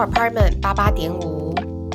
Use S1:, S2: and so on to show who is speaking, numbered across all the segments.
S1: 到 Apartment 88.5。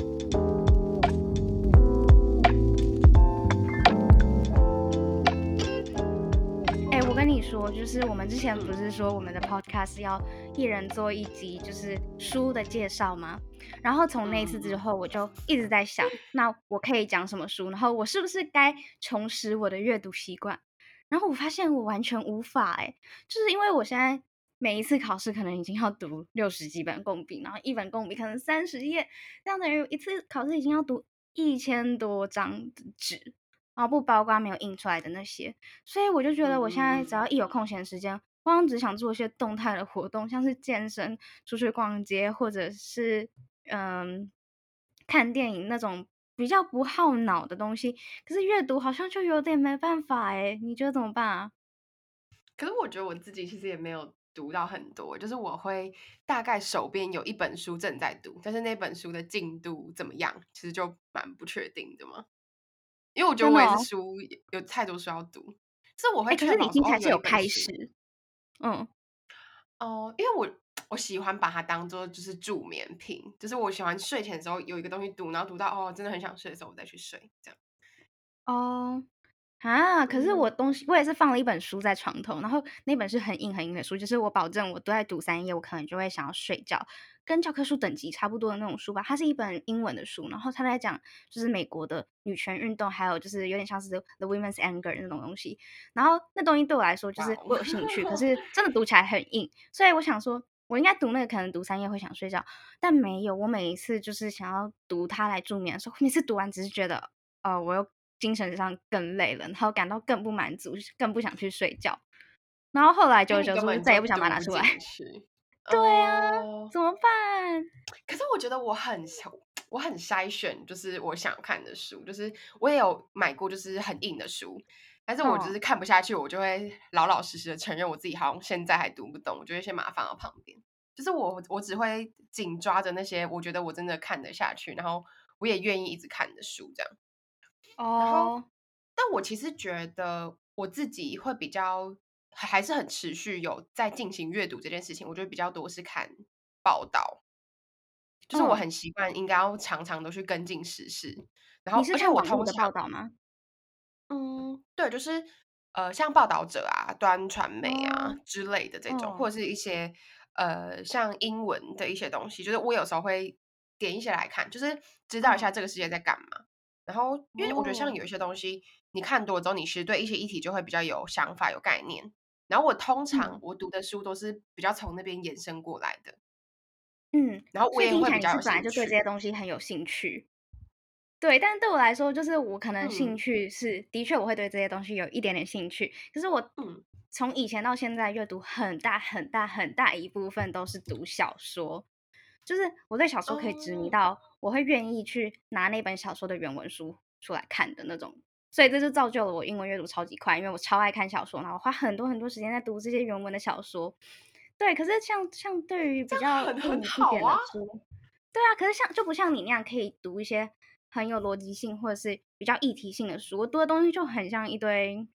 S2: 我跟你说，就是我们之前不是说我们的 podcast 要一人做一集，就是书的介绍吗？然后从那一次之后，我就一直在想，那我可以讲什么书？然后我是不是该重拾我的阅读习惯？然后我发现我完全无法就是因为我现在每一次考试可能已经要读60几本共笔，然后一本共笔可能30页，这样等于一次考试已经要读1000多张纸。然后不包括没有印出来的那些，所以我就觉得我现在只要一有空闲时间，我好像只想做一些动态的活动，像是健身、出去逛街，或者是看电影那种比较不耗脑的东西。可是阅读好像就有点没办法你觉得怎么办啊？
S1: 可是我觉得我自己其实也没有读到很多，就是我会大概手边有一本书正在读，但是那本书的进度怎么样，其实就蛮不确定的嘛。因为我觉得我也是
S2: 真的哦，
S1: 书有太多书要读，就是我会
S2: 可是你
S1: 确保说有一
S2: 听起来是有
S1: 本书
S2: 开始，嗯，
S1: 因为我喜欢把它当做就是助眠品，就是我喜欢睡前的时候有一个东西读，然后读到真的很想睡的时候，我再去睡，这样。
S2: 哦。可是
S1: 嗯，
S2: 我也是放了一本书在床头，然后那本是很硬很硬的书，就是我保证我都在读3页，我可能就会想要睡觉，跟教科书等级差不多的那种书吧。它是一本英文的书，然后它在讲就是美国的女权运动，还有就是有点像是 The Women's Anger 那种东西。然后那东西对我来说就
S1: 哇哦，
S2: 是我有兴趣，可是真的读起来很硬，所以我想说。我应该读那个，可能读3页会想睡觉，但没有。我每一次就是想要读它来助眠的时候，每次读完只是觉得我又精神上更累了，然后感到更不满足，更不想去睡觉。然后后来久而久之，我就
S1: 因为你根本
S2: 再也不想把它
S1: 就读不
S2: 拿出来。
S1: 进去。
S2: 对啊，
S1: 哦，
S2: 怎么办？
S1: 可是我觉得我很筛选，就是我想看的书，就是我也有买过就是很硬的书，但是我就是看不下去，我就会老老实实的承认我自己好像现在还读不懂，我就会先把它放到旁边。就是我只会紧抓着那些我觉得我真的看得下去，然后我也愿意一直看的书这样。然后，
S2: 哦，
S1: 但我其实觉得我自己会比较还是很持续有在进行阅读这件事情，我觉得比较多是看报道，就是我
S2: 嗯，
S1: 很习惯应该要常常都去跟进时事，然后而且
S2: 你是看
S1: 我通常
S2: 网络的报道吗？
S1: 对，就是像报道者啊、端传媒啊
S2: 哦，
S1: 之类的这种，或
S2: 嗯，
S1: 者是一些像英文的一些东西，就是我有时候会点一些来看，就是知道一下
S2: 嗯，
S1: 这个世界在干嘛。然后，因为我觉得像
S2: 哦，
S1: 有一些东西，你看多了之后，你其实对一些议题就会比较有想法、有概念。然后我通常
S2: 嗯，
S1: 我读的书都是比较从那边延伸过来的，
S2: 嗯，
S1: 然后我
S2: 所以听起来
S1: 也会比较有
S2: 你是本来就对这些
S1: 兴趣。
S2: 东西很有兴趣。对，但对我来说，就是我可能兴
S1: 嗯
S2: 趣是的确我会对这些东西有一点点兴趣，可是我
S1: 嗯，
S2: 从以前到现在阅读很大很大很大一部分都是读小说，就是我对小说可以执迷
S1: 哦，
S2: 到我会愿意去拿那本小说的原文书出来看的那种，所以这就造就了我英文阅读超级快，因为我超爱看小说，然后我花很多很多时间在读这些原文的小说。对，可是像对于比
S1: 这样
S2: 较
S1: 很
S2: 硬一点
S1: 好啊。
S2: 的书，对啊，可是就不像你那样可以读一些很有逻辑性或者是比较议题性的书，我读的东西就很像一堆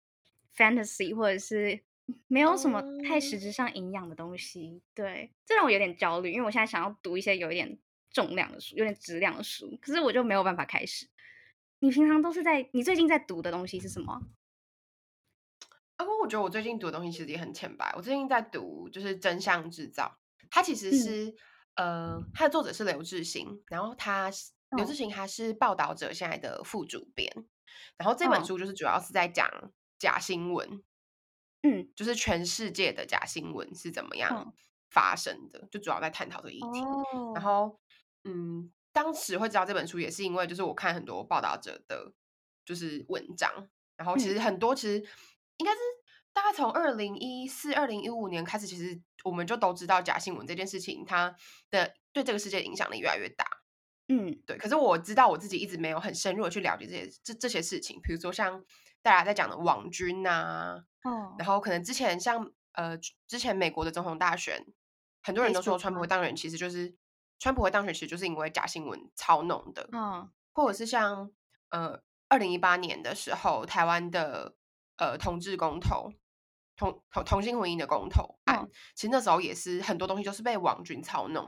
S2: fantasy 或者是没有什么太实
S1: 嗯。
S2: 质上营养的东西。对，这让我有点焦虑，因为我现在想要读一些有一点重量的书，有点质量的书，可是我就没有办法开始。你平常都是你最近在读的东西是什么啊？
S1: 我觉得我最近读的东西其实也很浅白。我最近在读就是《真相制造》，它其实
S2: 嗯，
S1: 是它的作者是刘志兴，然后刘志
S2: 哦，
S1: 兴他是报道者现在的副主编，然后这本
S2: 哦，
S1: 书就是主要是在讲假新闻，
S2: 嗯，
S1: 就是全世界的假新闻是怎么样
S2: 嗯，
S1: 发生的，就主要在探讨这个议题。然
S2: 哦，
S1: 后，当时会知道这本书，也是因为就是我看很多报道者的，就是文章，然后其
S2: 嗯，
S1: 实很多其实应该是大概从2014、2015年开始，其实我们就都知道假新闻这件事情，它的对这个世界的影响力越来越大。
S2: 嗯，
S1: 对，可是我知道我自己一直没有很深入的去了解这些事情，比如说像大家在讲的网军呐、
S2: 哦
S1: 然后可能之前美国的总统大选，很多人都说
S2: ，Facebook 吗？
S1: 川普会当选，其实就是因为假新闻操弄的，
S2: 哦，
S1: 或者是像2018年的时候，台湾的同志公投。同性婚姻的公投案，
S2: 哦，
S1: 其实那时候也是很多东西都是被网军操弄的。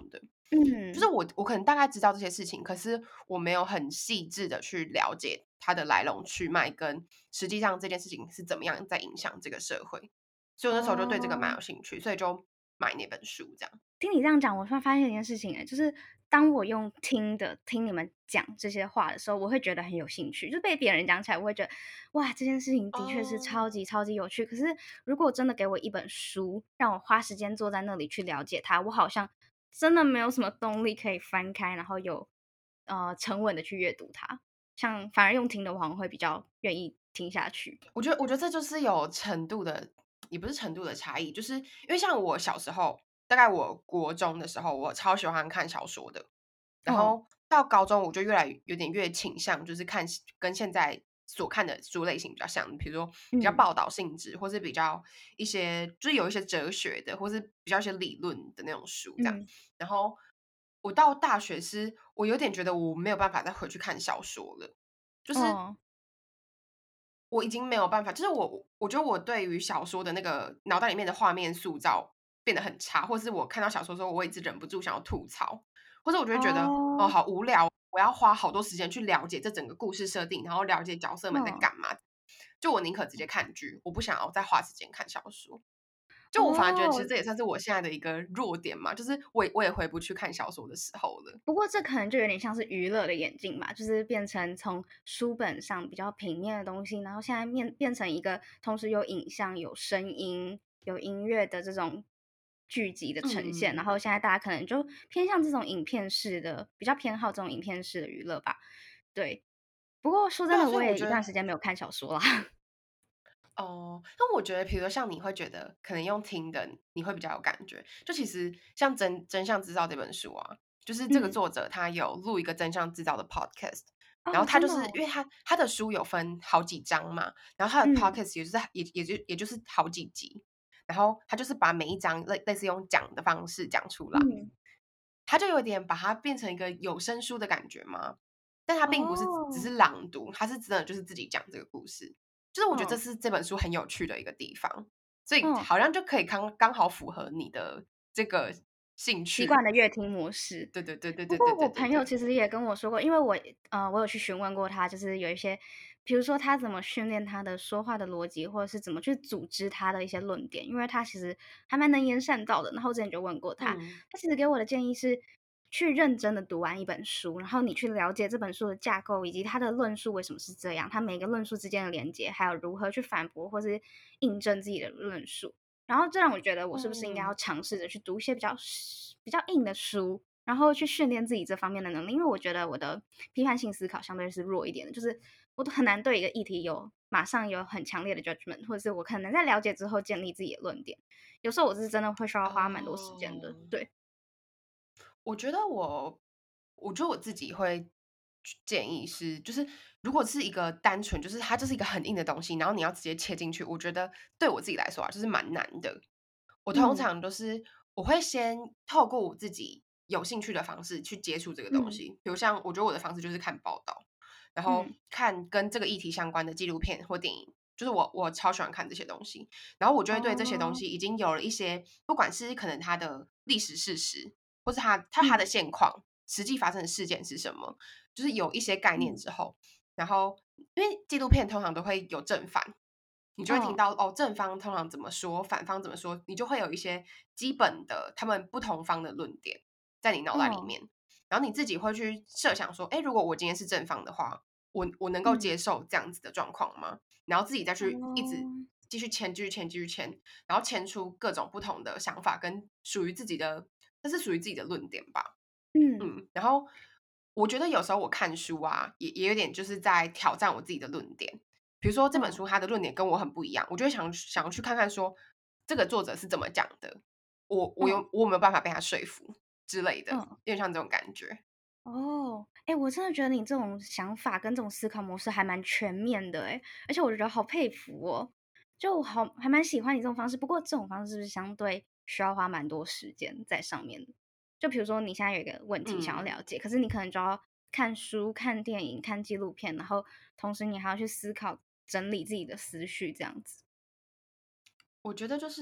S1: 就是
S2: 嗯，
S1: 我可能大概知道这些事情，可是我没有很细致的去了解它的来龙去脉，跟实际上这件事情是怎么样在影响这个社会。所以我那时候就对这个蛮
S2: 哦。
S1: 有兴趣，所以就买那本书这样。
S2: 听你这样讲，我突然发现一件事情就是当我用听的听你们讲这些话的时候，我会觉得很有兴趣。就被别人讲起来，我会觉得哇，这件事情的确是超
S1: 哦，
S2: 级超级有趣。可是如果真的给我一本书，让我花时间坐在那里去了解它，我好像真的没有什么动力可以翻开，然后有沉稳的去阅读它。像反而用听的，我好像会比较愿意听下去。
S1: 我觉得这就是有程度的，也不是程度的差异，就是因为像我小时候，大概我国中的时候，我超喜欢看小说的，然
S2: 嗯
S1: 后到高中我就越来有点越倾向，就是看跟现在所看的书类型比较像，比如说比较
S2: 嗯
S1: 报道性质，或是比较一些就是有一些哲学的，或是比较一些理论的那种书这样。
S2: 嗯
S1: 然后我到大学我有点觉得我没有办法再回去看小说了，就是
S2: 哦
S1: 我已经没有办法，就是我觉得我对于小说的那个脑袋里面的画面塑造变得很差，或是我看到小说的时候，我一直忍不住想要吐槽，或者我就会觉得哦
S2: 哦
S1: 好无聊，我要花好多时间去了解这整个故事设定，然后了解角色们在
S2: 嗯
S1: 干嘛。就我宁可直接看剧，我不想要再花时间看小说。就我反而觉得，其
S2: 哦，
S1: 实这也算是我现在的一个弱点嘛，就是我也回不去看小说的时候了。
S2: 不过这可能就有点像是娱乐的眼镜吧，就是变成从书本上比较平面的东西，然后现在变成一个同时有影像、有声音、有音乐的这种剧集的呈现。然
S1: 嗯，
S2: 后现在大家可能就偏向这种影片式的，比较偏好这种影片式的娱乐吧。对，不过说真
S1: 对啊，
S2: 的，
S1: 所以
S2: 我也一段
S1: 我觉得
S2: 时间没有看小说啦。
S1: 哦，那我觉得，比如说像你会觉得可能用听的，你会比较有感觉。就其实像真相制造这本书啊，就是这个
S2: 嗯，
S1: 作者他有录一个真相制造的 podcast，然
S2: 哦，
S1: 后他
S2: 真的哦，
S1: 就是因为他的书有分好几章嘛，然后他的
S2: 嗯
S1: podcast 也就是好几集，然后他就是把每一章类似用讲的方式讲出来。
S2: 嗯，
S1: 他就有点把它变成一个有声书的感觉吗？但他并不是只是
S2: 哦，
S1: 朗读，他是真的就是自己讲这个故事。就是我觉得这
S2: 嗯
S1: 是这本书很有趣的一个地方，所以
S2: 嗯。
S1: 好像就可以刚好符合你的这个兴
S2: 习惯
S1: 趣。
S2: 的乐听模式。
S1: 对对对对
S2: 不过
S1: 对对对
S2: 我朋友
S1: 对对。
S2: 其实也跟我说过，因为我有去询问过他，就是有一些，比如说他怎么训练他的说话的逻辑，或者是怎么去组织他的一些论点，因为他其实还蛮能言善道的。然后我之前就问过他，
S1: 嗯，
S2: 他其实给我的建议是，去认真的读完一本书，然后你去了解这本书的架构，以及他的论述为什么是这样，他每个论述之间的连接，还有如何去反驳或是印证自己的论述。然后这让我觉得，我是不是应该要
S1: 嗯，
S2: 尝试着去读一些比较硬的书，然后去训练自己这方面的能力？因为我觉得我的批判性思考相对是弱一点的，就是我都很难对一个议题马上有很强烈的 judgment，或者是我可能在了解之后建立自己的论点。有时候我是真的会需要花蛮多时间的。
S1: 哦。
S2: 对，
S1: 我觉得我觉得我自己会建议是，就是如果是一个单纯，就是它就是一个很硬的东西，然后你要直接切进去，我觉得对我自己来说啊，就是蛮难的。我通
S2: 嗯
S1: 常都是我会先透过我自己有兴趣的方式去接触这个东
S2: 嗯
S1: 西，比如像我觉得我的方式就是看报道，然后
S2: 嗯
S1: 看跟这个议题相关的纪录片或电影，就是我超喜欢看这些东西，然后我就会对这些东
S2: 哦
S1: 西已经有了一些，不管是可能它的历史事实，或是它的
S2: 嗯
S1: 现况，实际发生的事件是什么，就是有一些概念
S2: 嗯
S1: 之后，然后因为纪录片通常都会有正反，你就会听
S2: 哦
S1: 到哦，正方通常怎么说，反方怎么说，你就会有一些基本的他们不同方的论点在你脑袋里
S2: 哦
S1: 面，然后你自己会去设想说，哎，如果我今天是正方的话，我能够
S2: 嗯
S1: 接受这样子的状况吗？然后自己再去一直
S2: 哦
S1: 继续签，继续签，继续签，然后签出各种不同的想法跟属于自己的，那是属于自己的论点吧。
S2: 嗯
S1: 然后我觉得有时候我看书啊，也有点就是在挑战我自己的论点。比如说这本
S2: 哦
S1: 书它的论点跟我很不一样，我就会想要去看看说这个作者是怎么讲的，
S2: 哦
S1: 我有没有办法被他说服之类的，
S2: 哦。
S1: 有点像这种感觉。
S2: 哦，哎，我真的觉得你这种想法跟这种思考模式还蛮全面的哎，而且我觉得好佩服哦，就我还蛮喜欢你这种方式。不过这种方式是不是相对需要花蛮多时间在上面的？就比如说你现在有一个问题想要
S1: 嗯，
S2: 了解，可是你可能就要看书、看电影、看纪录片，然后同时你还要去思考、整理自己的思绪，这样子。
S1: 我觉得就是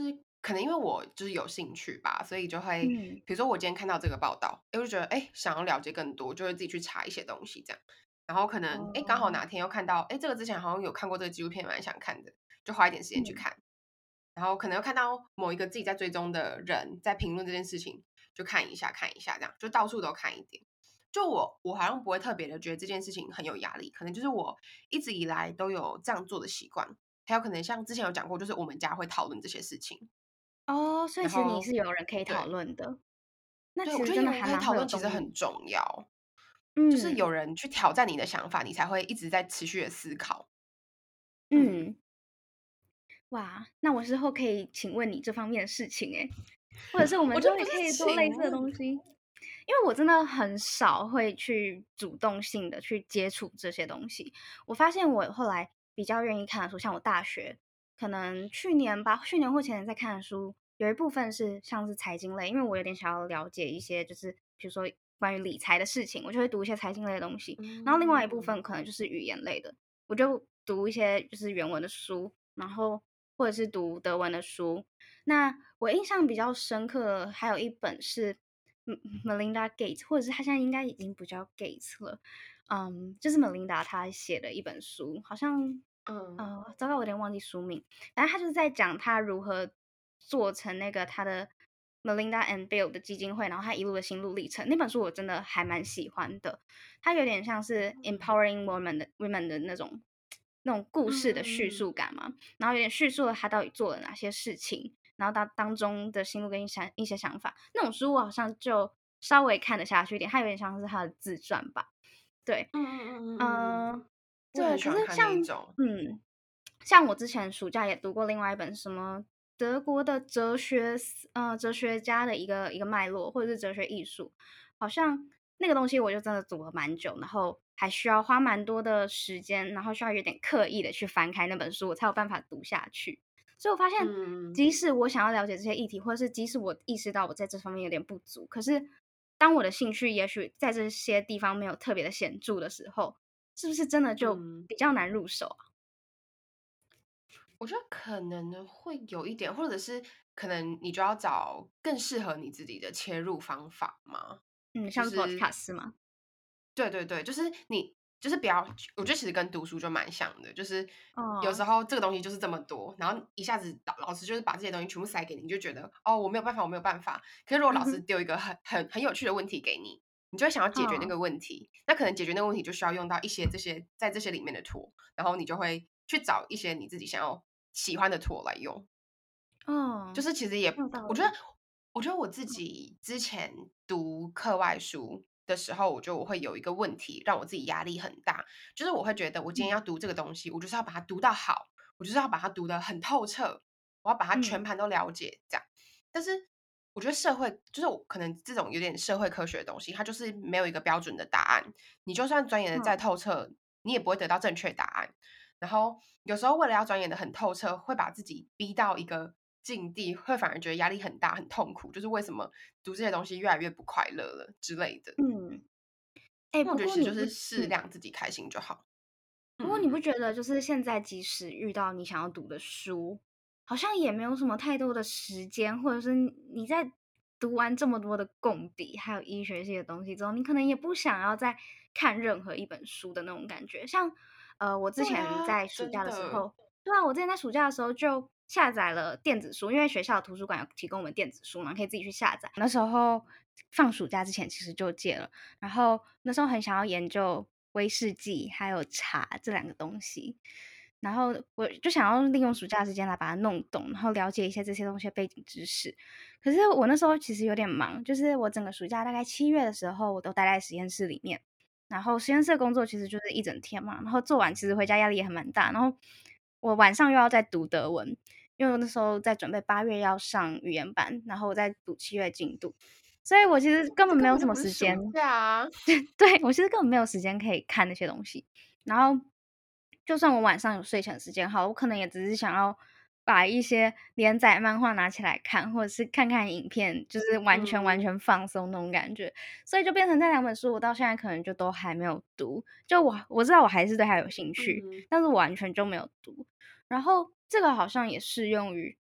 S1: 可能因为我就是有兴趣吧，所以就会，
S2: 嗯，
S1: 比如说我今天看到这个报道，我就觉得想要了解更多，就会自己去查一些东西这样。然后可能刚好
S2: 哦，
S1: 哪天又看到这个之前好像有看过这个纪录片，蛮想看的，就花一点时间去
S2: 嗯，
S1: 看。然后可能又看到某一个自己在追踪的人在评论这件事情，就看一下看一下，这样就到处都看一点。就我好像不会特别的觉得这件事情很有压力，可能就是我一直以来都有这样做的习惯。还有可能像之前有讲过，就是我们家会讨论这些事情，
S2: 哦，所以其实你
S1: 然后
S2: 是有人可以讨
S1: 对
S2: 论的，那
S1: 对，
S2: 其实
S1: 我觉得有人
S2: 真的还蛮
S1: 可以讨论其
S2: 会有动力。
S1: 实很重要，就是
S2: 嗯
S1: 有人去挑战你的想法，你才会一直在持续的思考。嗯，
S2: 嗯，哇，那我之后可以请问你这方面的事情或者是我们之后也
S1: 我觉得不是
S2: 可以做类似的
S1: 请问，
S2: 东西，因为我真的很少会去主动性的去接触这些东西。我发现我后来比较愿意看的书，像我大学可能去年吧，去年或前年在看的书，有一部分是像是财经类，因为我有点想要了解一些，就是比如说关于理财的事情，我就会读一些财经类的东西。然后另外一部
S1: 嗯
S2: 分可能就是语言类的，我就读一些就是原文的书，然后或者是读德文的书。那我印象比较深刻的还有一本是Melinda Gates，或者是她现在应该已经不叫 Gates 了，就是 Melinda 她写的一本书，好像
S1: 嗯
S2: 糟糕，我有点忘记书名，反正她就是在讲她如何做成那个她的 Melinda and Bill 的基金会，然后她一路的心路历程。那本书我真的还蛮喜欢的，它有点像是 empowering women 的那种故事的叙
S1: 嗯
S2: 述感嘛，然后有点叙述了她到底做了哪些事情。然后当中的心路跟一些想法，那种书我好像就稍微看得下去一点，它有点像是他的自传吧。对，
S1: 嗯嗯嗯嗯嗯，
S2: 嗯，
S1: 我也
S2: 对，
S1: 很喜欢看那
S2: 可是像
S1: 一种。
S2: 嗯，像我之前暑假也读过另外一本什么德国的哲学家的一个脉络，或者是哲学艺术，好像那个东西我就真的读了蛮久，然后还需要花蛮多的时间，然后需要有点刻意的去翻开那本书，我才有办法读下去。所以我发现，
S1: 嗯
S2: 即使我想要了解这些议题，或者是即使我意识到我在这方面有点不足，可是当我的兴趣也许在这些地方没有特别的显著的时候，是不是真的就
S1: 嗯，
S2: 比较难入手啊？
S1: 我觉得可能会有一点，或者是可能你就要找更适合你自己的切入方法嘛。
S2: 嗯，像是
S1: 就是
S2: podcast 是吗？
S1: 对对对，就是你就是不要，我觉得其实跟读书就蛮像的，就是有
S2: 哦，
S1: 时候这个东西就是这么多，然后一下子老师就是把这些东西全部塞给你，你就觉得哦我没有办法，我没有办法。可是如果老师
S2: 嗯哼，
S1: 丢一个很有趣的问题给你，你就会想要解决那
S2: 哦，
S1: 个问题。那可能解决那个问题就需要用到一些这些里面的 tool，然后你就会去找一些你自己想要喜欢的 tool 来用。就
S2: 哦，
S1: 是其实也，
S2: 很有道
S1: 我觉得，
S2: 理。
S1: 我自己之前读课外书的时候，我会有一个问题，让我自己压力很大，就是我会觉得我今天
S2: 嗯
S1: 要读这个东西，我就是要把它读到好，我就是要把它读得很透彻，我要把它全
S2: 嗯，
S1: 盘都了解，这样。但是我觉得社会就是我可能这种有点社会科学的东西，它就是没有一个标准的答案，你就算钻研的再
S2: 嗯，
S1: 透彻，你也不会得到正确答案。然后有时候为了要钻研的很透彻，会把自己逼到一个境地，会反而觉得压力很大、很痛苦。就是为什么读这些东西越来越不快乐了之类的。
S2: 嗯。哎，
S1: 那我
S2: 不
S1: 觉得其实就
S2: 过你不
S1: 是适量自己开心就好。
S2: 不过你不
S1: 嗯嗯嗯，
S2: 觉得就是现在即使遇到你想要读的书，好像也没有什么太多的时间，或者是你在读完这么多的共笔，还有医学系的东西之后，你可能也不想要再看任何一本书的那种感觉。像我之前
S1: 对啊，
S2: 在暑假的时
S1: 真的。
S2: 候，对啊，我之前在暑假的时候就下载了电子书，因为学校图书馆有提供我们电子书嘛，可以自己去下载。那时候放暑假之前其实就戒了。然后那时候很想要研究威士忌还有茶这两个东西，然后我就想要利用暑假时间来把它弄懂，然后了解一下这些东西的背景知识。可是我那时候其实有点忙，就是我整个暑假大概7月的时候，我都待在实验室里面，然后实验室的工作其实就是一整天嘛，然后做完其实回家压力也很蛮大，然后我晚上又要再读德文，因为我那时候在准备8月要上语言班，然后我在读7月进度。所以我其实根
S1: 这根本就
S2: 本没有什么
S1: 不是暑
S2: 时间，
S1: 假啊。
S2: 对，我其实根本没有时间可以看那些东西。然后就算我晚上有睡前时间，好，我可能也只是想要把一些连载漫画拿起来看，或者是看看影片，就是完
S1: 嗯
S2: 全放松那种感觉。所以就变成这2本书，我到现在可能就都还没有读。就我知道我还是对它有兴趣，
S1: 嗯
S2: 但是我完全就没有读。然后这个好像也适用于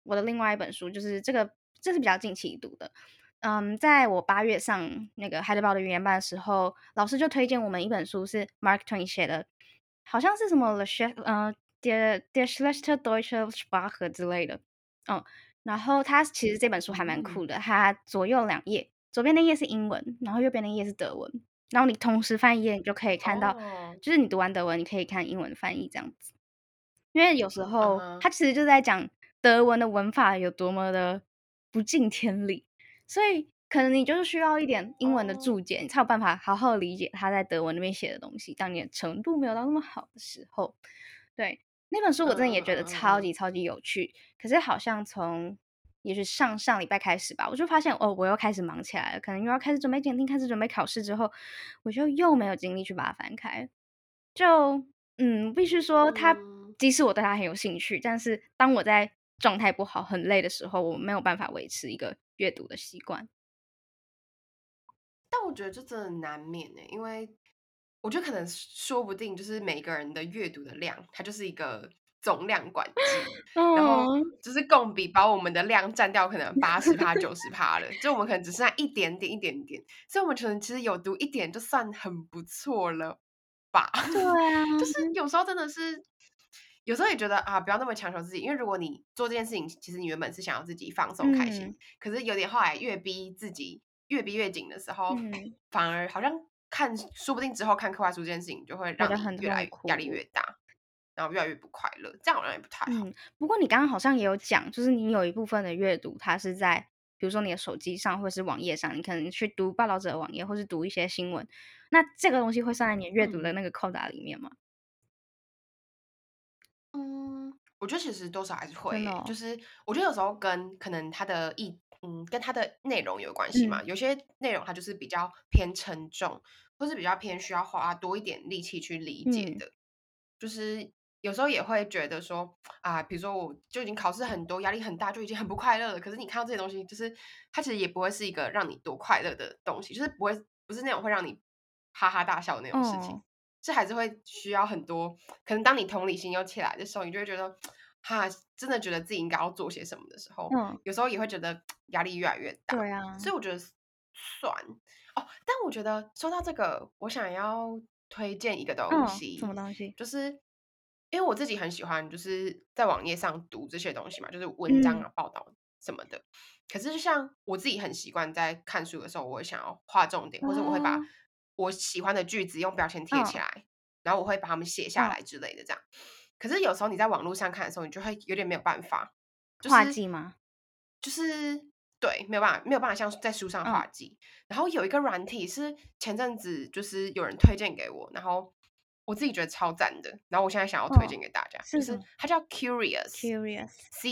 S2: 我的另外一本书，就是这是比较近期读的。在我8月上那个海德堡的语言班的时候，老师就推荐我们一本书，是 Mark Twain 写的，好像是什么 Der schlechte deutsche Sprache 之类的。嗯，然后它其实这本书还蛮酷的，它左右两页，左边那页是英文，然后右边那页是德文，然后你同时翻一页，你就可以看到，
S1: 哦，
S2: 就是你读完德文，你可以看英文翻译这样子。因为有时候
S1: 嗯哼，
S2: 它其实就在讲德文的文法有多么的不尽天理，所以可能你就是需要一点英文的
S1: 哦，
S2: 注解，你才有办法好好理解他在德文那边写的东西。当你的程度没有到那么好的时候，对，那本书我真的也觉得超级
S1: 嗯，
S2: 超级有趣。可是好像从也许上上礼拜开始吧，我就发现哦，我又开始忙起来了，可能又要开始准备检定，开始准备考试之后，我就又没有精力去把它翻开。就必须说他
S1: 嗯。
S2: 即使我对他很有兴趣，但是当我在状态不好、很累的时候，我没有办法维持一个阅读的习惯。
S1: 但我觉得这真的难免呢，因为我觉得可能说不定就是每个人的阅读的量，它就是一个总量管制，然后
S2: 嗯，
S1: 就是共比把我们的量占掉可能80%、90%了，就我们可能只剩下一点点、一点点，所以我们可能其实有读一点就算很不错了吧。
S2: 对啊，
S1: 就是有时候真的是，有时候也觉得啊，不要那么强求自己，因为如果你做这件事情，其实你原本是想要自己放松开心，
S2: 嗯
S1: 可是有点后来越逼自己越逼越紧的时候，
S2: 嗯，
S1: 反而好像说不定之后看课外书这件事情就会让
S2: 觉得很
S1: 你越来越压力
S2: 痛苦。
S1: 越大，然后越来越不快乐，这样好像也不太好。
S2: 不过你刚刚好像也有讲，就是你有一部分的阅读，它是在比如说你的手机上或者是网页上，你可能去读报道者的网页，或是读一些新闻，那这个东西会算在你阅读的
S1: 嗯
S2: 那个扣打里面吗？
S1: 我觉得其实多少还是会耶，就
S2: 真的哦，
S1: 是我觉得有时候跟可能跟它的内容有关系嘛。
S2: 嗯
S1: 有些内容它就是比较偏沉重，或是比较偏需要花多一点力气去理解
S2: 嗯，
S1: 的。就是有时候也会觉得说啊，比如说我就已经考试很多，压力很大，就已经很不快乐了。可是你看到这些东西，就是它其实也不会是一个让你多快乐的东西，就是不是那种会让你哈哈大笑的那种事情。
S2: 哦，
S1: 这还是会需要很多，可能当你同理心又起来的时候，你就会觉得，哈，真的觉得自己应该要做些什么的时候，
S2: 嗯，
S1: 有时候也会觉得压力越来越大。
S2: 对啊。
S1: 所以我觉得算哦，但我觉得说到这个，我想要推荐一个东
S2: 什么
S1: 西，
S2: 东西？
S1: 就是因为我自己很喜欢，就是在网页上读这些东西嘛，就是文章
S2: 嗯，
S1: 啊、报道什么的。可是就像我自己很习惯在看书的时候，我会想要画重点，或者我会把
S2: 哦，
S1: 我喜欢的句子用标签贴起
S2: 嗯，
S1: 来，然后我会把它们写下
S2: 嗯，
S1: 来之类的这样。可是有时候你在网络上看的时候，你就会有点没有办法，就是
S2: 画技吗？
S1: 就是对，没有办法像在书上
S2: 嗯，
S1: 画记。然后有一个软体是前阵子就是有人推荐给我，然后我自己觉得超赞的，然后我现在想要推荐
S2: 嗯，
S1: 给大家，就是
S2: 是什么
S1: 它叫 Curious，
S2: ？Curious。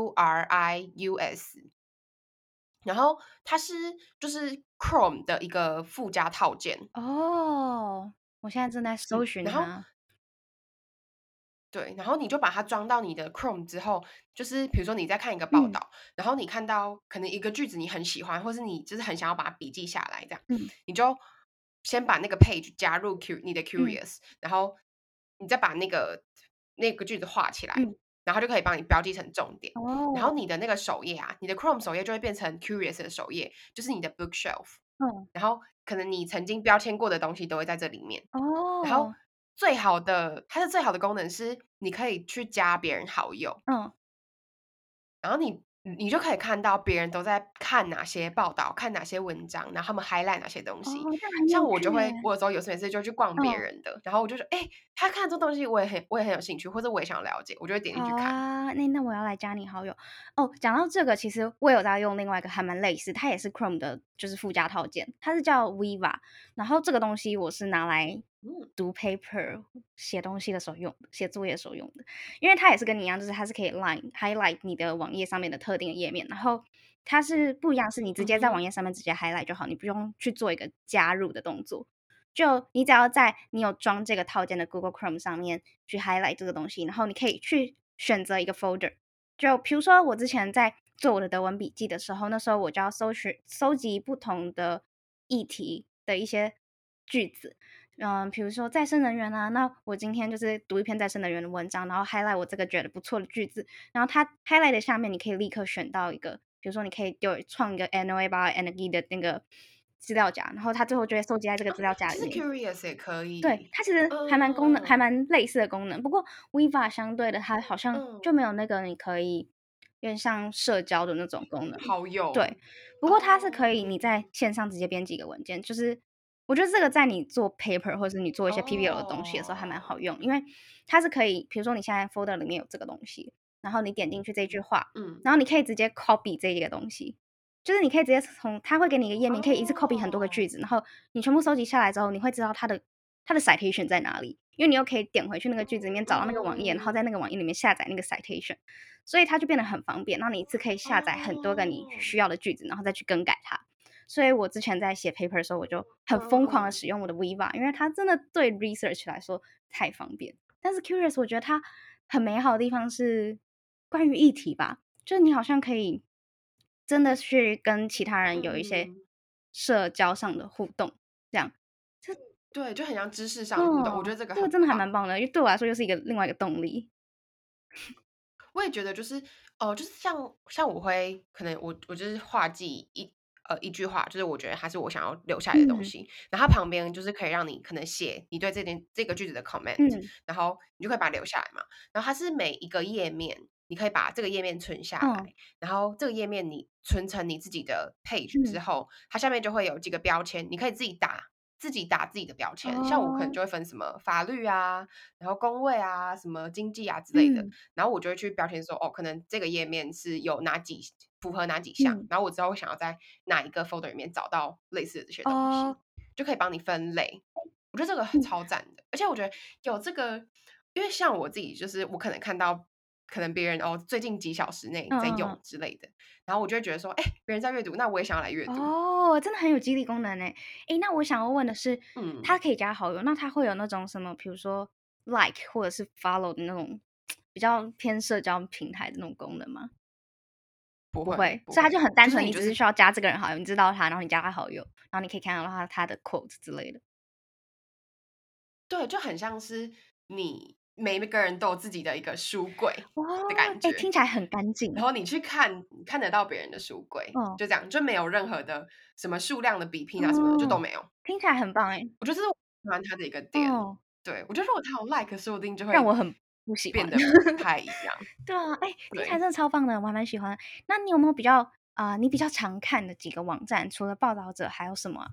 S1: Curious，然后它是就是 Chrome 的一个附加套件。
S2: 哦，我现在正在搜寻
S1: 然后
S2: 它。
S1: 对，然后你就把它装到你的 Chrome 之后，就是比如说你在看一个报
S2: 嗯，
S1: 道，然后你看到可能一个句子你很喜欢，或是你就是很想要把它笔记下来，这样，
S2: 嗯，
S1: 你就先把那个 page 加入你的
S2: 嗯，
S1: Curious，然后你再把那个句子画起来，
S2: 嗯，
S1: 然后就可以帮你标记成重点。然后
S2: 哦，
S1: 你的那个首页啊，你的 Chrome 首页就会变成 Curious 的首页，就是你的 Bookshelf，
S2: 嗯，
S1: 然后可能你曾经标签过的东西都会在这里面。然后
S2: 哦，
S1: 它的最好的功能是，你可以去加别人好友，
S2: 嗯，
S1: 然后你就可以看到别人都在看哪些报道，看哪些文章，然后他们 highlight 哪些东
S2: 哦，
S1: 西。
S2: 这样很
S1: 像
S2: 有趣耶。
S1: 我有时候没事就去逛别
S2: 嗯。
S1: 人的，然后我就说，哎、他看这东西我也很有兴趣，或者我也想了解，我就会点进去看。
S2: 好啊，那我要来加你好友。哦，讲到这个，其实我有在用另外一个还蛮类似，它也是 Chrome 的，就是附加套件，它是叫 Viva。然后这个东西我是拿来
S1: 嗯
S2: 读 paper、写东西的时候用的，写作业的时候用的，因为它也是跟你一样，就是它是可以 highlight 你的网页上面的特定的页面，然后它是不一样，是你直接在网
S1: 嗯哼
S2: 页上面直接 highlight 就好，你不用去做一个加入的动作。就你只要在你有装这个套件的 Google Chrome 上面去 highlight 这个东西，然后你可以去选择一个 folder。就比如说我之前在做我的德文笔记的时候，那时候我就要搜集不同的议题的一些句子， 比如说再生能源啊，那我今天就是读一篇再生能源的文章，然后 highlight 我这个觉得不错的句子，然后它 highlight 的下面你可以立刻选到一个，比如说你可以创一个 Erneuerbare Energie 的那个资料夹，然后它最后就会收集在这个资料夹
S1: 其实
S2: 里面。
S1: Curious 也可
S2: 对，
S1: 以，
S2: 它其实还蛮类似的功能，不过 Viva 相对的，它好像就没有那个你可以有点像社交的那种功能。
S1: 好友
S2: 对，不过它是可以你在线上直接编辑一个文件，就是我觉得这个在你做 paper 或者是你做一些 PBL 的东西的时候还蛮好用，因为它是可以，比如说你现在 folder 里面有这个东西，然后你点进去这句话，然后你可以直接 copy 这个东西。就是你可以直接它会给你一个页面，可以一次 copy 很多个句子，然后你全部收集下来之后，你会知道它的 citation 在哪里，因为你又可以点回去那个句子里面找到那个网页，然后在那个网页里面下载那个 citation，所以它就变得很方便。然后你一次可以下载很多个你需要的句子，然后再去更改它。所以我之前在写 paper 的时候，我就很疯狂的使用我的 Viva，因为它真的对 research 来说太方便。但是 Curious 我觉得它很美好的地方是关于议题吧，就是你好像可以真的去跟其他人有一些社交上的互动，这样。
S1: 对，就很像知识上的互动，我觉得这个很
S2: 这个真的还
S1: 棒。
S2: 蛮棒的，因为对我来说又是另外一个动力。
S1: 我也觉得就是就是像我会可能我就是画记一句话，就是我觉得它是我想要留下来的东西，然后它旁边就是可以让你可能写你对这个句子的 comment，然后你就可以把它留下来嘛。然后它是每一个页面，你可以把这个页面存下来，然后这个页面你存成你自己的 page 之后，它下面就会有几个标签，你可以自己打自己的标签。像我可能就会分什么法律啊，然后工位啊，什么经济啊之类的，然后我就会去标签说，可能这个页面是有符合哪几项，然后我之后会想要在哪一个 folder 里面找到类似的这些东西，就可以帮你分类。我觉得这个超赞的，而且我觉得有这个，因为像我自己，就是我可能看到可能别人最近几小时内在用之类的，然后我就会觉得说，别人在阅读，那我也想要来阅读。
S2: 真的很有激励功能诶。那我想要问的是，它可以加好友，那它会有那种什么，比如说 like 或者是 follow 的那种比较偏社交平台的那种功能吗？
S1: 不
S2: 会，
S1: 会，
S2: 所以它就很单纯，
S1: 你
S2: 只是需要加这个人好友，你知道他，然后你加他好友，然后你可以看到他的 quote 之类的。
S1: 对，就很像是你每一个人都有自己的一个书柜的感觉，
S2: 听起来很干净。
S1: 然后你去看得到别人的书柜，就这样，就没有任何的什么数量的比拼啊什么的，就都没有。
S2: 听起来很棒
S1: 我觉得这是我喜欢它的一个点。对，我觉得如果它有 like，说不定就会
S2: 让我很不喜欢，
S1: 变得不太一样。
S2: 对啊，听起来真的超棒的，我还蛮喜欢。那你有没有你比较常看的几个网站？除了报道者还有什么？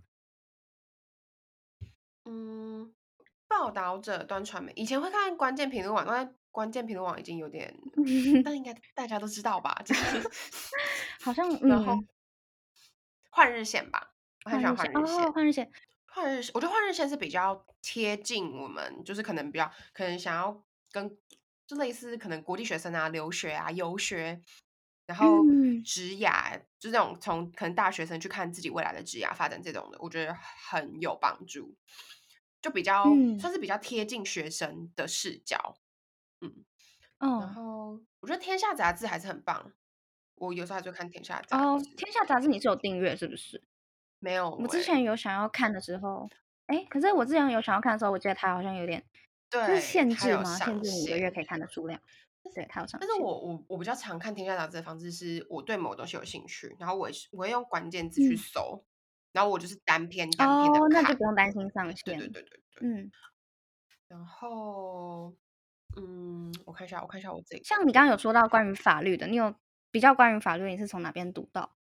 S1: 报道者端传媒，以前会看关键评论网，但关键评论网已经有点，但应该大家都知道吧？就是
S2: 好像
S1: 然后换日线吧，我很喜欢换日线。我觉得换日线是比较贴近我们，就是可能想要跟就类似可能国际学生啊、留学啊、游学，然后职涯，就这种从可能大学生去看自己未来的职涯发展这种的，我觉得很有帮助，就算是比较贴近学生的视角。然后我觉得天下杂志还是很棒，我有时候还是会看天下杂志。
S2: 天下杂志你是有订阅是不是？
S1: 没有
S2: 我之前有想要看的时候，可是我之前有想要看的时候，我记得它好像有点，是
S1: 对，
S2: 限制吗？
S1: 它有上
S2: 限制你一个
S1: 线。
S2: 月可以看的数量。对，它有上线。
S1: 但是我比较常看天下杂志的方式是，我对某个东西有兴趣，然后我会用关键字去搜，然后我就是单篇的
S2: 那就
S1: 看。
S2: 不用担心上线。
S1: 对。然后我看一下我自己。
S2: 像你刚刚有说到关于法律的，你有比较关于法律，你是从哪边读到？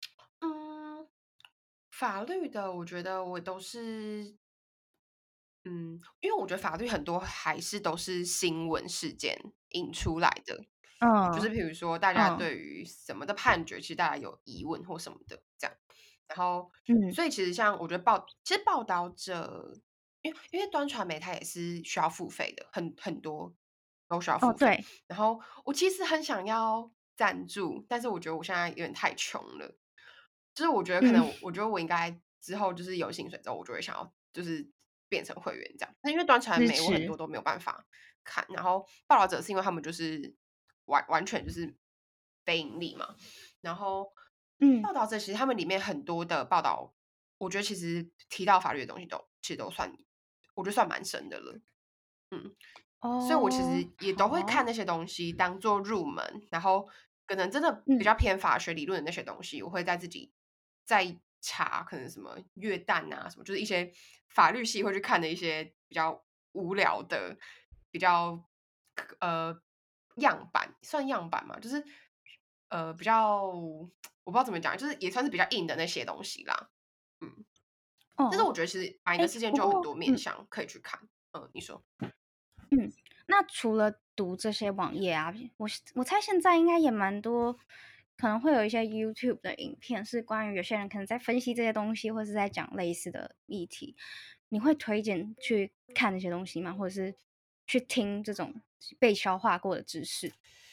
S1: 法律的，我觉得我都是，因为我觉得法律很多还是都是新闻事件引出来的，就是比如说大家对于什么的判决，其实大家有疑问或什么的这样，然后所以其实像我觉得其实报道者，因为端传媒它也是需要付费的，很多都需要付费。然后我其实很想要赞助，但是我觉得我现在有点太穷了。就是我觉得可能，我觉得我应该之后就是有薪水之后，我就会想要就是变成会员这样。那因为端传媒我很多都没有办法看，然后报道者是因为他们就是完全就是非盈利嘛。然后报道者其实他们里面很多的报道，我觉得其实提到法律的东西其实都算我觉得算蛮深的了。所以我其
S2: 哦，
S1: 实也都会看
S2: 好，
S1: 那些东西当做入门，然后可能真的比
S2: 嗯
S1: 较偏法学理论的那些东西，我会自己再查，可能什么月旦啊，什么就是一些法律系会去看的一些比较无聊的、比较呃样板，算样板嘛，就是比较我不知道怎么讲，就是也算是比较硬的那些东西啦。嗯，但是
S2: 哦，
S1: 我觉得其实把一个
S2: 哎，
S1: 事件就有很
S2: 不过
S1: 多面向可以去看。你说。
S2: 嗯，那除了读这些网页啊，我猜现在应该也蛮多，可能会有一些 YouTube 的影片是关于有些人可能在分析这些东西，或是在讲类似的议题。你会推荐去看那些东西吗？或者是去听这种被消化过的知识？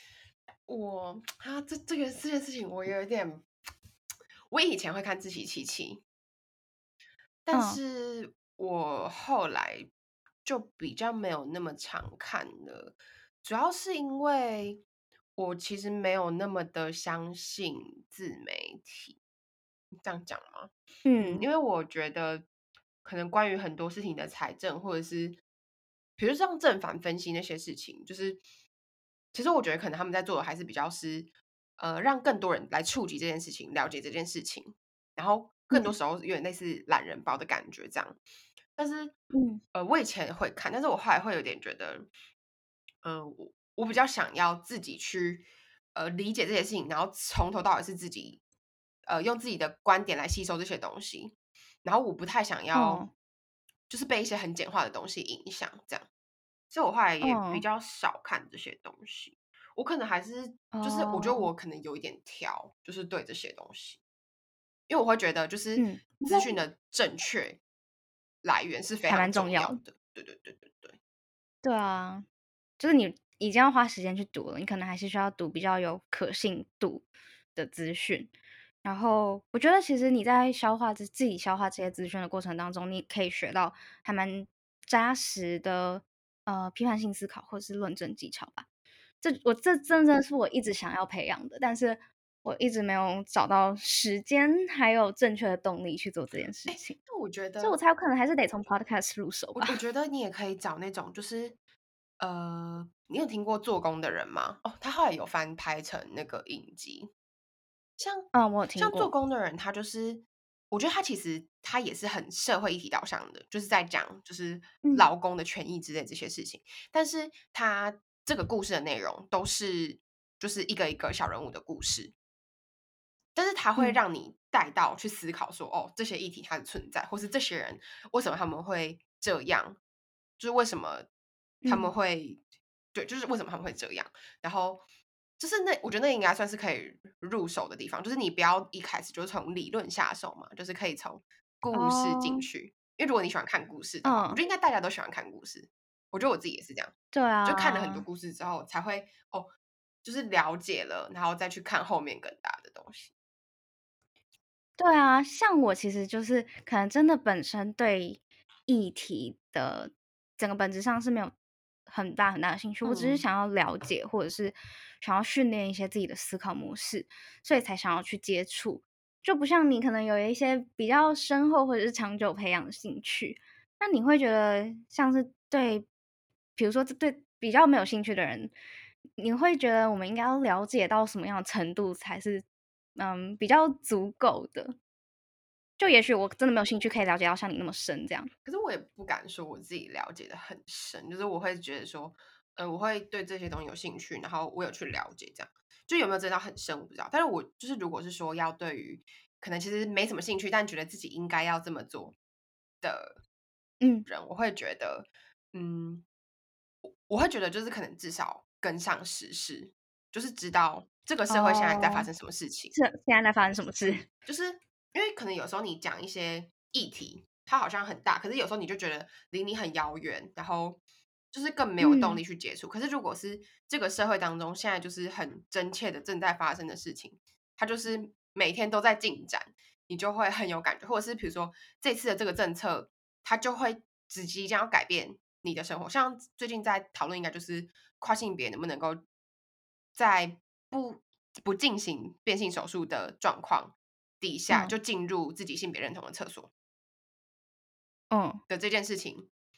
S1: 这件事情我有一点，我以前会看自习七七，但
S2: 嗯
S1: 是我后来就比较没有那么常看了，主要是因为我其实没有那么的相信自媒体，这样讲吗？
S2: 嗯
S1: 因为我觉得可能关于很多事情的财政，或者是比如像正反分析那些事情，就是其实我觉得可能他们在做的还是比较是让更多人来触及这件事情，了解这件事情，然后更多
S2: 嗯
S1: 时候有点类似懒人包的感觉这样。但是
S2: 嗯
S1: 我以前会看，但是我后来会有点觉得，我比较想要自己去理解这些事情，然后从头到尾是自己用自己的观点来吸收这些东西，然后我不太想要
S2: 哦
S1: 就是被一些很简化的东西影响，这样，所以我后来也比
S2: 哦
S1: 较少看这些东西。我可能还是就是我觉得
S2: 哦，
S1: 我可能有一点挑，就是对这些东西，因为我会觉得就是
S2: 嗯，不过
S1: 资讯的正确来源是非
S2: 还
S1: 常
S2: 蛮重要的。
S1: 重要的。对对对对对。
S2: 对啊，就是你已经要花时间去读了，你可能还是需要读比较有可信度的资讯。然后我觉得其实你在自己消化这些资讯的过程当中，你可以学到还蛮扎实的批判性思考或者是论证技巧吧。这真的是我一直想要培养的，但是我一直没有找到时间还有正确的动力去做这件事
S1: 哎，
S2: 情，
S1: 那我觉得
S2: 所以我猜我可能还是得从 podcast 入手吧。
S1: 我觉得你也可以找那种，就是你有听过做工的人吗？哦，他后来有翻拍成那个影集，像
S2: 嗯，我有听
S1: 像做
S2: 过。
S1: 工的人，他就是我觉得他其实他也是很社会议题导向的，就是在讲就是
S2: 嗯
S1: 劳工的权益之类这些事情，但是他这个故事的内容都是就是一个一个小人物的故事，但是它会
S2: 嗯
S1: 让你带到去思考说，哦，这些议题它的存在，或是这些人为什么他们会这样，就是为什么他们
S2: 嗯。
S1: 会，对，就是为什么他们会这样。然后就是我觉得那应该算是可以入手的地方，就是你不要一开始就从理论下手嘛，就是可以从故事进
S2: 哦，
S1: 去。因为如果你喜欢看故事的话，我
S2: 嗯，
S1: 觉得应该大家都喜欢看故事。我觉得我自己也是这样，
S2: 对
S1: 就看了很多
S2: 啊，
S1: 故事之后，才会就是了解了，然后再去看后面更大的东西。
S2: 对啊，像我其实就是可能真的本身对议题的整个本质上是没有很大的兴趣，我只是
S1: 嗯。
S2: 想要了解，或者是想要训练一些自己的思考模式，所以才想要去接触。就不像你可能有一些比较深厚或者是长久培养的兴趣，那你会觉得像是对，比如说对比较没有兴趣的人，你会觉得我们应该要了解到什么样的程度才是比较足够的？就也许我真的没有兴趣可以了解到像你那么深这样。
S1: 可是我也不敢说我自己了解的很深，就是我会觉得说，我会对这些东西有兴趣，然后我有去了解，这样就有没有真的很深我不知道。但是我就是如果是说要对于可能其实没什么兴趣，但觉得自己应该要这么做的
S2: 嗯，
S1: 人，我会觉得，嗯，我会觉得就是可能至少跟上时事，就是知道这个社会现在在发
S2: 哦，
S1: 生什么事情。
S2: 现在在发生什么事？
S1: 就是因为可能有时候你讲一些议题，它好像很大，可是有时候你就觉得离你很遥远，然后就是更没有动
S2: 嗯，
S1: 力去接触。可是如果是这个社会当中现在就是很真切的正在发生的事情，它就是每天都在进展，你就会很有感觉。或者是比如说这次的这个政策，它就会即将要改变你的生活。像最近在讨论，应该就是跨性别能不能够在不进行变性手术的状况底下，
S2: 嗯，
S1: 就进入自己性别认同的厕所
S2: 嗯，
S1: 的这件事情，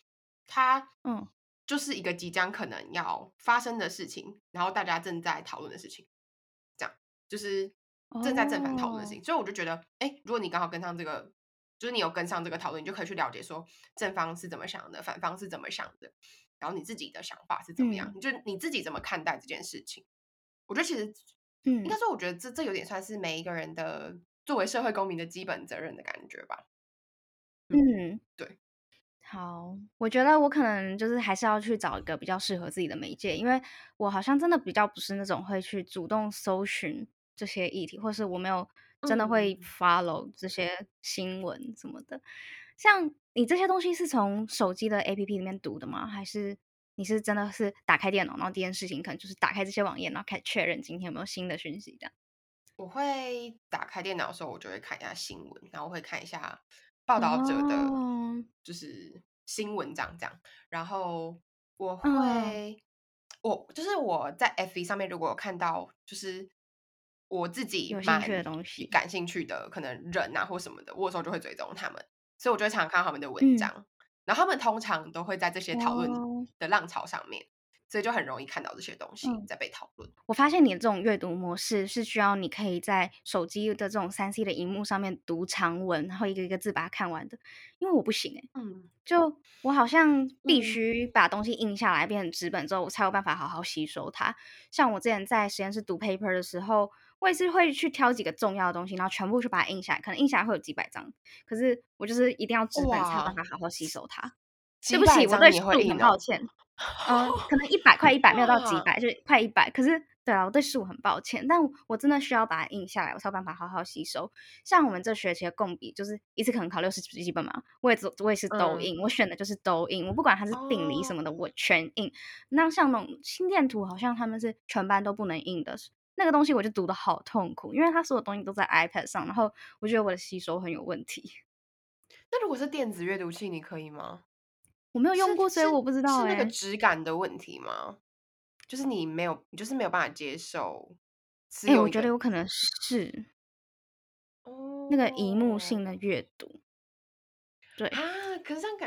S1: 它
S2: 嗯，
S1: 就是一个即将可能要发生的事情，然后大家正在讨论的事情，这样就是正在正反讨论的事
S2: 哦，
S1: 情。所以我就觉得，哎，如果你刚好跟上这个，就是你有跟上这个讨论，你就可以去了解说正方是怎么想的，反方是怎么想的，然后你自己的想法是怎么样，
S2: 嗯
S1: 就你自己怎么看待这件事情。我觉得其实应该
S2: 嗯
S1: 说，我觉得这有点算是每一个人的作为社会公民的基本责任的感觉吧。嗯，
S2: 嗯。
S1: 对。
S2: 好，我觉得我可能就是还是要去找一个比较适合自己的媒介，因为我好像真的比较不是那种会去主动搜寻这些议题，或是我没有真的会
S1: 嗯，
S2: follow 这些新闻什么的。像你这些东西是从手机的 APP 里面读的吗？还是你是真的是打开电脑，然后第一件事情可能就是打开这些网页，然后开始确认今天有没有新的讯息这样？
S1: 我会打开电脑的时候，我就会看一下新闻，然后会看一下报道者的，
S2: 哦，
S1: 就是新文章这样。然后我
S2: 嗯，
S1: 会，我在 FB 上面如果有看到，就是我自己
S2: 有兴趣的
S1: 蛮
S2: 东西，
S1: 感兴趣的，可能人啊或什么的，我有时候就会追踪他们，所以我就会常常看到他们的文
S2: 嗯，
S1: 章。然后他们通常都会在这些讨论
S2: 哦，
S1: 的浪潮上面，所以就很容易看到这些东西
S2: 嗯。
S1: 在被讨论。
S2: 我发现你的这种阅读模式是需要你可以在手机的这种3C 的荧幕上面读长文，然后一个一个字把它看完的，因为我不行欸。
S1: 嗯
S2: 就我好像必
S1: 嗯。
S2: 须把东西印下来变成纸本之后，我才有办法好好吸收它。像我之前在实验室读 paper 的时候，我也是会去挑几个重要的东西，然后全部去把它印下来，可能印下来会有几百张，可是我就是一定要纸本才有办
S1: 哇，
S2: 法好好吸收它。对
S1: 几
S2: 不起，我对
S1: 百张你也会
S2: 数很
S1: 印哦？
S2: 抱歉。可能100快100没有到几
S1: 哇，
S2: 百，就是快100。可是对啊，我对数很抱歉，但我真的需要把它印下来，我才有办法好好吸收。像我们这学期的共笔，就是一次可能考60几本嘛，我也是都
S1: 嗯，
S2: 印，我选的就是都印，我不管它是定理什
S1: 哦，
S2: 么的，我全印。那像那种心电图，好像他们是全班都不能印的，那个东西我就读得好痛苦，因为它所有东西都在 iPad 上，然后我觉得我的吸收很有问题。
S1: 那如果是电子阅读器，你可以吗？
S2: 我没有
S1: 是
S2: 用过，所以
S1: 是
S2: 我不知道
S1: 是那个
S2: 哎。
S1: 质感的问题吗？就是你就是没有办法接受只
S2: 哎，我
S1: 有一个
S2: 觉得有可能是那个荧幕
S1: 哦，
S2: 性的阅读，对。
S1: 啊，可是这样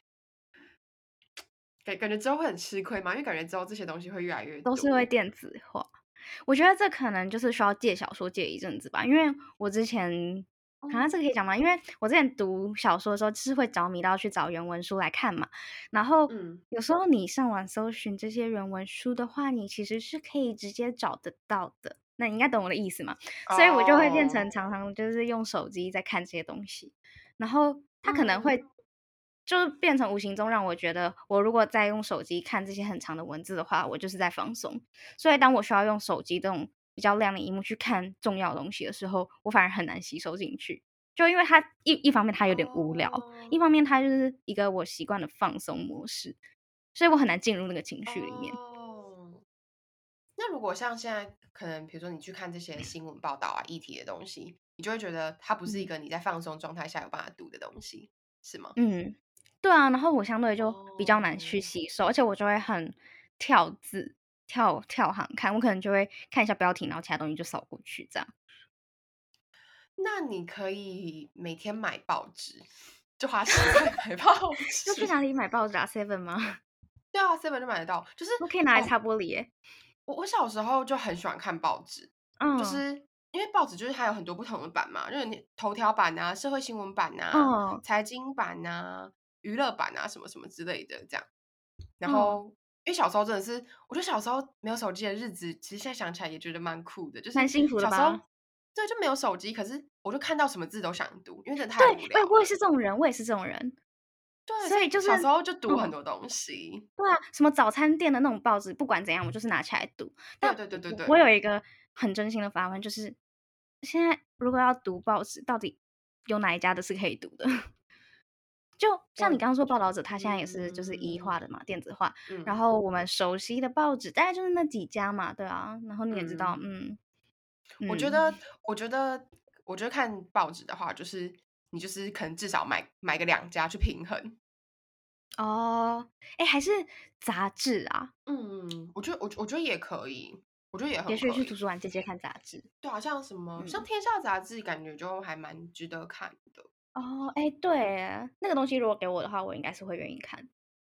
S1: 感觉之后会很吃亏吗？因为感觉之后这些东西会越来越
S2: 都是会
S1: 多。
S2: 电子化。我觉得这可能就是需要戒小说戒一阵子吧，因为我之前好像这个可以讲吗？因为我之前读小说的时候，就是会着迷到去找原文书来看嘛。然后
S1: 嗯，
S2: 有时候你上网搜寻这些原文书的话，你其实是可以直接找得到的。那你应该懂我的意思嘛？所以我就会变
S1: 哦，
S2: 成常常就是用手机在看这些东西。然后它可能
S1: 嗯，
S2: 会就是变成无形中让我觉得，我如果再用手机看这些很长的文字的话，我就是在放松。所以当我需要用手机这种比较亮的荧幕去看重要的东西的时候，我反而很难吸收进去。就因为它一方面它有点无聊，一
S1: 哦，
S2: 方面它就是一个我习惯的放松模式，所以我很难进入那个情绪里面。
S1: 哦。那如果像现在可能比如说你去看这些新闻报道啊、议题的东西，你就会觉得它不是一
S2: 嗯。
S1: 个你在放松状态下有办法读的东西，是吗？
S2: 嗯，对啊，然后我相对就比较难去
S1: 哦，
S2: 吸收，而且我就会很跳字、跳行看，我可能就会看一下标题，然后其他东西就扫过去这样。
S1: 那你可以每天买报纸，就花10块买报
S2: 要去
S1: 纸。
S2: 哪里买报纸啊？Seven 吗？
S1: 对啊，Seven 就买得到。就是
S2: 我可以拿来
S1: 哦，
S2: 擦玻璃耶。
S1: 我小时候就很喜欢看报纸，就
S2: 嗯，
S1: 是因为报纸就是它有很多不同的版嘛，就是你头条版啊、社会新闻版啊、
S2: 嗯，
S1: 财经版啊、娱乐版啊什么什么之类的这样。然
S2: 嗯，
S1: 后因为小时候真的是，我觉得小时候没有手机的日子，其实现在想起来也觉得蛮酷的。就是
S2: 蛮幸福的
S1: 小时候
S2: 吧？
S1: 对就没有手机，可是我就看到什么字都想读，因为真的
S2: 对，
S1: 太无聊
S2: 我也
S1: 了。
S2: 是这种人，我也是这种人。
S1: 对，所以
S2: 所以就是
S1: 小时候就读很
S2: 嗯，
S1: 多东西。
S2: 对啊，什么早餐店的那种报纸，不管怎样，我就是拿起来读。但
S1: 对对对对
S2: 我
S1: 对，
S2: 有一个很真心的发问，就是现在如果要读报纸，到底有哪一家的是可以读的？就像
S1: 我
S2: 你刚刚说，报道者他现在也是就是移
S1: 嗯
S2: 化的嘛，电子化。然
S1: 嗯
S2: 后我们熟悉的报纸大概就是那几家嘛，对啊。然后你也知道，
S1: 嗯，我觉
S2: 嗯，
S1: 得我觉得我觉得看报纸的话，就是你就是可能至少买个2家去平衡。
S2: 哦，哎，还是杂志啊，
S1: 嗯，我觉得也可以，我觉得也
S2: 也许去图
S1: 很可以。
S2: 书馆借借看杂志。
S1: 对啊，像什么像
S2: 嗯。
S1: 《天下》杂志，感觉就还蛮值得看的。
S2: 哦，哎，对耶，那个东西如果给我的话，我应该是会愿意看。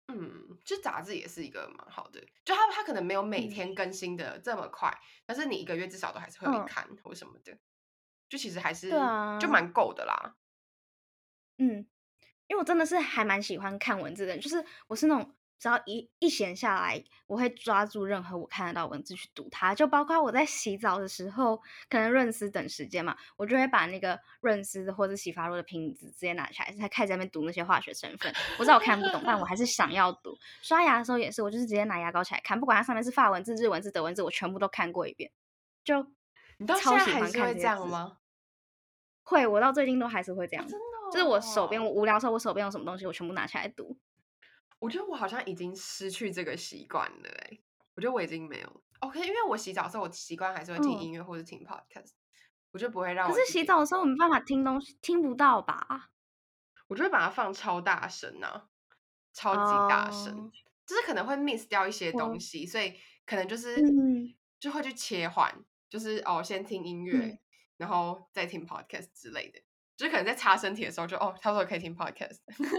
S1: 就杂志也是一个蛮好的，就它可能没有每
S2: 嗯
S1: 天更新的这么快，但是你1个月至少都还是会有一
S2: 嗯，
S1: 刊或什么的，就其实还
S2: 对
S1: 是就
S2: 啊，
S1: 蛮够的啦。
S2: 嗯。因为我真的是还蛮喜欢看文字的人，就是我是那种只要一闲下来，我会抓住任何我看得到文字去读它。就包括我在洗澡的时候，可能润丝等时间嘛，我就会把那个润丝或者洗发露的瓶子直接拿起来，才开始在那边读那些化学成分。我知道我看不懂，但我还是想要读。刷牙的时候也是，我就是直接拿牙膏起来看，不管它上面是法文字、日文字、德文字，我全部都看过一遍，就
S1: 你到现在
S2: 超喜欢
S1: 还是会这
S2: 看这些字。
S1: 样吗？
S2: 会，我到最近都还是会这
S1: 哦，
S2: 样子，
S1: 真的
S2: 就是我手边
S1: 哦。
S2: 我无聊的时候，我手边有什么东西，我全部拿起来读。
S1: 我觉得我好像已经失去这个习惯了我觉得我已经没有 OK，因为我洗澡的时候，我习惯还是会听
S2: 嗯，
S1: 音乐或者听 podcast，我就不会让
S2: 可是
S1: 我自己，
S2: 洗澡的时候我没办法听东西，听不到吧？
S1: 我就会把它放超大声啊，超级大声，
S2: 哦，
S1: 就是可能会 miss 掉一些东
S2: 我
S1: 西，所以可能就是
S2: 嗯
S1: 就会去切换，就是先听音
S2: 嗯，
S1: 乐，然后再听 podcast 之类的，就是可能在擦身体的时候就差不多可以听 podcast。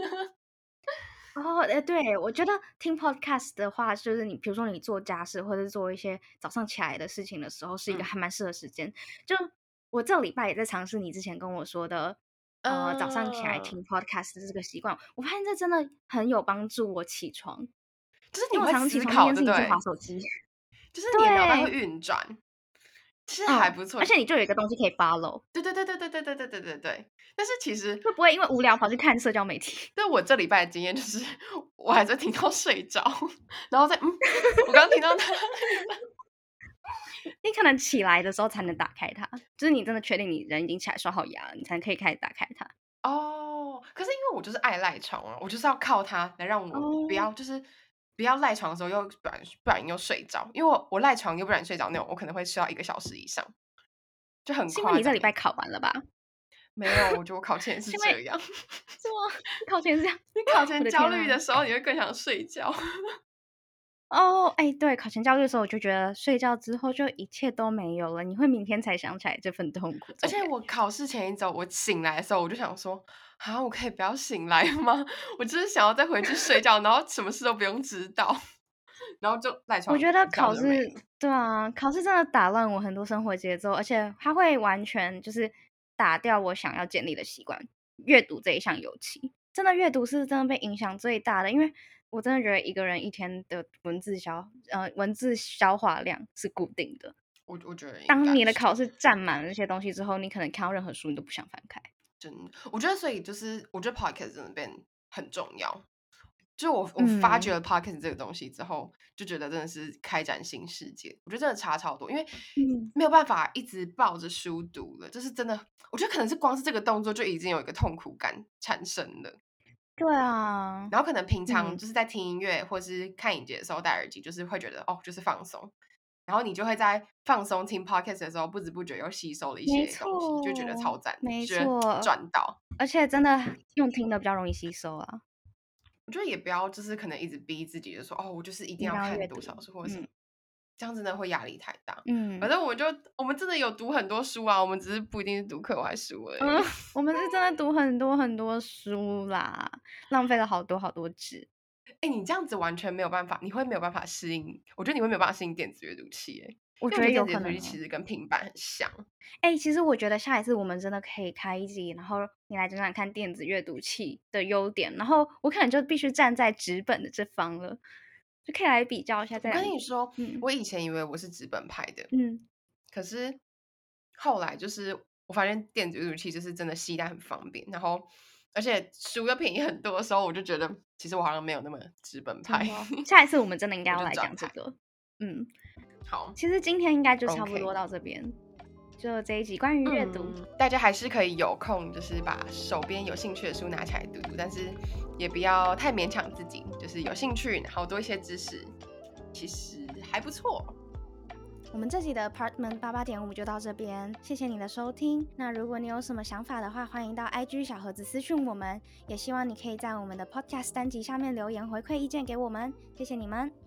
S2: 哦，对，我觉得听 podcast 的话，就是你比如说你做家事或者是做一些早上起来的事情的时候，是一个还蛮适合时间。就我这个礼拜也在尝试你之前跟我说的，早上起来
S1: 嗯，
S2: 听 podcast 的这个习惯，我发现这真的很有帮助我起床，
S1: 就是你
S2: 因为我
S1: 会思
S2: 常常起床第一
S1: 考对不对？
S2: 件事情就是滑手机。
S1: 就是你的脑袋会
S2: 对，
S1: 运转，其实还不错。
S2: 而且你就有一个东西可以 follow，
S1: 对对对对对对对对对对对。但是其实，
S2: 会不会因为无聊跑去看社交媒体？
S1: 对我这礼拜的经验就是，我还在听到睡着，然后我刚刚听到他，
S2: 你可能起来的时候才能打开它，就是你真的确定你人已经起来刷好牙了，你才可以开始打开它。
S1: 可是因为我就是爱赖床啊，我就是要靠它来让我不
S2: 哦，
S1: 要不要赖床的时候又不然又睡着，因为我赖床又不然睡着那种，我可能会睡到1个小时以上，就很
S2: 是因为你这礼拜
S1: 夸张
S2: 考完了吧？
S1: 没有，我觉得我考前也是
S2: 是因为
S1: 这样。
S2: 是吗？你考前是这样？
S1: 你考
S2: 我
S1: 前焦
S2: 的天呐！
S1: 虑的时候，你会更想睡觉。
S2: 哦，哎，对，考前焦虑的时候，我就觉得睡觉之后就一切都没有了，你会明天才想起来这份痛苦，这
S1: 而且我
S2: 种感觉。
S1: 考试前一周，我醒来的时候，我就想说，我可以不要醒来吗？我就是想要再回去睡觉，然后什么事都不用知道，然后就赖床
S2: 我觉得
S1: 一觉就没了。
S2: 对啊，考试真的打乱我很多生活节奏，而且它会完全就是打掉我想要建立的习惯，阅读这一项尤其。真的阅读是真的被影响最大的，因为我真的觉得一个人一天的文字消化量是固定的。
S1: 我觉得应
S2: 当你的
S1: 该是
S2: 考试占满了那些东西之后，你可能看到任何书你都不想翻开。
S1: 真的，我觉得所以就是我觉得 podcast 真的变很重要。就我发掘
S2: 嗯
S1: 了 podcast 这个东西之后，就觉得真的是开展新世界。我觉得真的差超多，因为
S2: 嗯，
S1: 没有办法一直抱着书读了，就是真的，我觉得可能是光是这个动作就已经有一个痛苦感产生了。
S2: 对啊，
S1: 然后可能平常
S2: 嗯，
S1: 就是在听音乐或是看影集的时候戴耳机，就是会觉得就是放松，然后你就会在放松听 podcast 的时候，不知不觉又吸收了一
S2: 没
S1: 些东西，就觉得
S2: 错，
S1: 超赞的，
S2: 没
S1: 就觉得
S2: 错，
S1: 赚到。
S2: 而且真的用听的比较容易吸收啊。
S1: 我觉得也不要就是可能一直逼自己，就说我就是一定
S2: 一定
S1: 要看
S2: 要阅读，
S1: 多少书或者什么，
S2: 嗯
S1: 这样真的会压力太大。反
S2: 嗯
S1: 正我们真的有读很多书啊，我们只是不一定是读课外书而
S2: 嗯，
S1: 已。
S2: 我们是真的读很多很多书啦，浪费了好多好多纸。
S1: 你这样子完全没有办法，你会没有办法适应，我觉得你会没有办法适应电子阅读器因为我觉得
S2: 我觉得有
S1: 电子阅读器其
S2: 可能哦。
S1: 实跟平板很像。
S2: 其实我觉得下一次我们真的可以开一集，然后你来讲讲看电子阅读器的优点，然后我可能就必须站在纸本的这方了，就可以来比较一下这
S1: 我跟
S2: 两个。
S1: 你说，
S2: 嗯
S1: 我以前以为我是纸本派的，
S2: 嗯，
S1: 可是后来就是我发现电子阅读器就是真的携带很方便，然后而且书又便宜很多的时候，我就觉得其实我好像没有那么纸本派，
S2: 真的哦，下一次我们真的应该
S1: 我
S2: 要来
S1: 就转派。
S2: 讲这个。嗯，
S1: 好
S2: 其实今天应该就差不
S1: ，OK，
S2: 多到这边，就这一集关于阅读。
S1: 大家还是可以有空，就是把手边有兴趣的书拿起来读读，但是也不要太勉强自己，就是有兴趣，然后多一些知识，其实还不错。
S2: 我们这集的 Apartment 88.5就到这边，谢谢你的收听。那如果你有什么想法的话，欢迎到 IG 小盒子私讯我们，也希望你可以在我们的 Podcast 单集下面留言回馈意见给我们，谢谢你们。